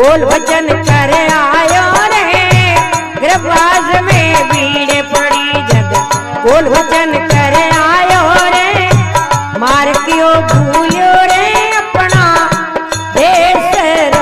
बोल वचन कर आयो रे गर्भवास में भीड़ पड़ी जग बोल वचन कर आयो रे मार क्यों भूल्यो रे अपना देश रो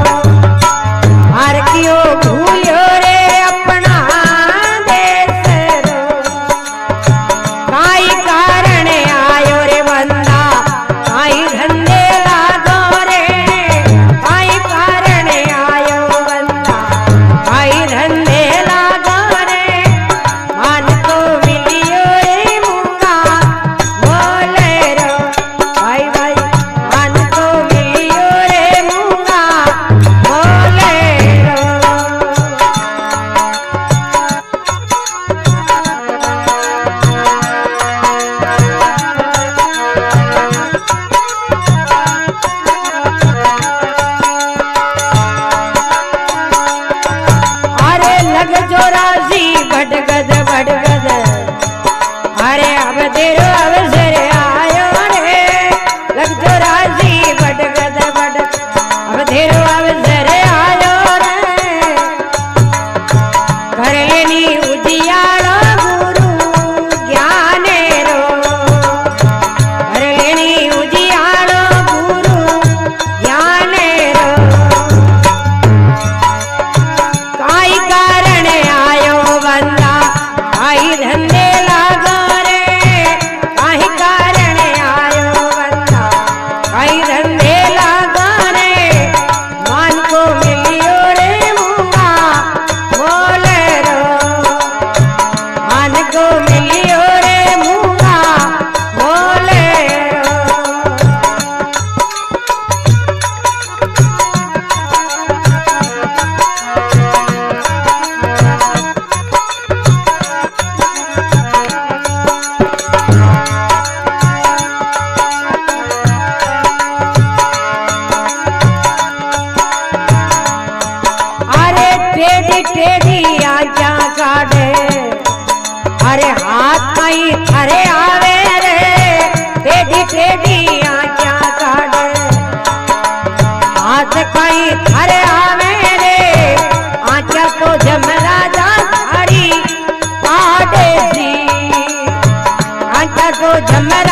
मार क्यों भूल्यो रे अपना देश रो काई कारण आयो रे बंदा काई धंधे लागो रे काई कारण आयो बंदा काई धंधे लागो रे मान को मिलियो रे मूंगा बोले रो भाई भाई मान को मिलियो रे मूंगा बोले रो अरे लग जो राजी भटगद भटगद अरे अब तेरो अवसर आयो रे लग जो राजी भटगद भटगद अब तेरो अवसर आयो रे कर लेनी उजियालो गुरु ज्ञान रो कर लेनी उजियालो गुरु ज्ञान रो काई कारण आयो बंदा काई धंधे लागो रे काई कारण आयो बंदा काई धंधे लागो रे मान को मिलियो रे मूंगा बोले रो मान को मिलियो रे मूंगा बोले रो अरे टेढ़ी टेढ़ी आजा काढ़े अरे हाथ आई थरे आवे रे टेढ़ी टेढ़ी आजा काढ़े हाथ कई थरे आवे रे आजा तो जमराजा थारी काढ़े सी आजा तो जमरा